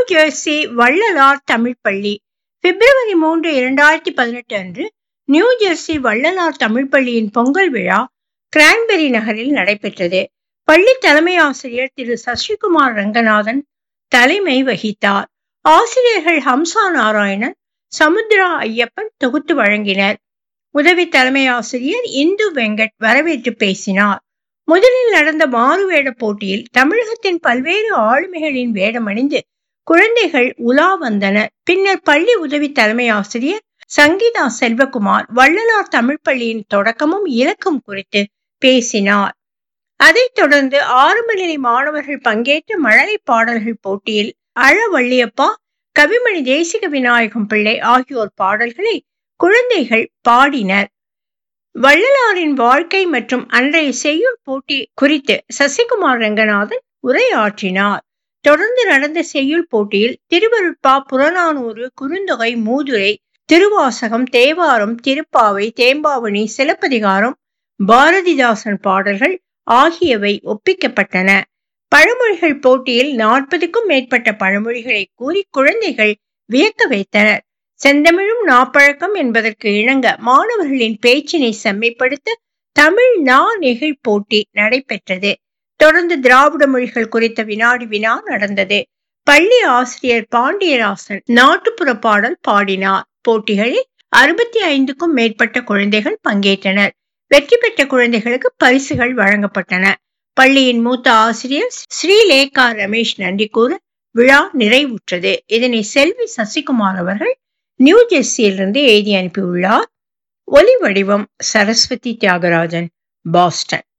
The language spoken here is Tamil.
ஜெர்சி வள்ளலார் தமிழ் பள்ளி பிப்ரவரி 3, 2018 அன்று நியூ ஜெர்சி வள்ளலார் தமிழ் பள்ளியின் பொங்கல் விழா கிரான்பெரி நகரில் நடைபெற்றது. பள்ளி தலைமை ஆசிரியர் திரு சசிகுமார் ரங்கநாதன் தலைமை வகித்தார். ஆசிரியர்கள் ஹம்சா நாராயணன், சமுத்ரா ஐயப்பன் தொகுத்து வழங்கினர். உதவி தலைமை ஆசிரியர் இந்து வெங்கட் வரவேற்று பேசினார். முதலில் நடந்த மாறுவேட போட்டியில் தமிழகத்தின் பல்வேறு ஆளுமைகளின் வேடமணிந்து குழந்தைகள் உலா வந்தனர். பின்னர் பள்ளி உதவி தலைமை ஆசிரியர் சங்கீதா செல்வகுமார் வள்ளலார் தமிழ் பள்ளியின் தொடக்கமும் இலக்கும் குறித்து பேசினார். அதைத் தொடர்ந்து ஆரம்ப நிலை மாணவர்கள் பங்கேற்ற மழலை பாடல்கள் போட்டியில் அழவள்ளியப்பா, கவிமணி தேசிக விநாயகம் பிள்ளை ஆகியோர் பாடல்களை குழந்தைகள் பாடினர். வள்ளலாரின் வாழ்க்கை மற்றும் அன்றைய செய்யுள் போட்டி குறித்து சசிகுமார் ரங்கநாதன் உரையாற்றினார். தொடர்ந்து நடந்த செய்யுள் போட்டியில் திருவருட்பா, புறநானூறு, குறுந்தொகை, மூதுரை, திருவாசகம், தேவாரம், திருப்பாவை, தேம்பாவணி, சிலப்பதிகாரம், பாரதிதாசன் பாடல்கள் ஆகியவை ஒப்பிக்கப்பட்டன. பழமொழிகள் போட்டியில் 40க்கும் மேற்பட்ட பழமொழிகளை கூறி குழந்தைகள் வியக்க வைத்தனர். செந்தமிழும் நாப்பழக்கம் என்பதற்கு இணங்க மாணவர்களின் பேச்சினை செம்மைப்படுத்த தமிழ் நா நெகிழ் போட்டி நடைபெற்றது. தொடர்ந்து திராவிட மொழிகள் குறித்த வினாடி வினா நடந்தது. பள்ளி ஆசிரியர் பாண்டியராசன் நாட்டுப்புற பாடல் பாடினார். போட்டிகளில் 65க்கும் மேற்பட்ட குழந்தைகள் பங்கேற்றனர். வெற்றி பெற்ற குழந்தைகளுக்கு பரிசுகள் வழங்கப்பட்டன. பள்ளியின் மூத்த ஆசிரியர் ஸ்ரீலேகா ரமேஷ் நன்றி கூற விழா நிறைவுற்றது. இதனை செல்வி சசிகுமார் அவர்கள் நியூ ஜெர்சியிலிருந்து எழுதி அனுப்பியுள்ளார். ஒலி வடிவம் சரஸ்வதி தியாகராஜன், பாஸ்டன்.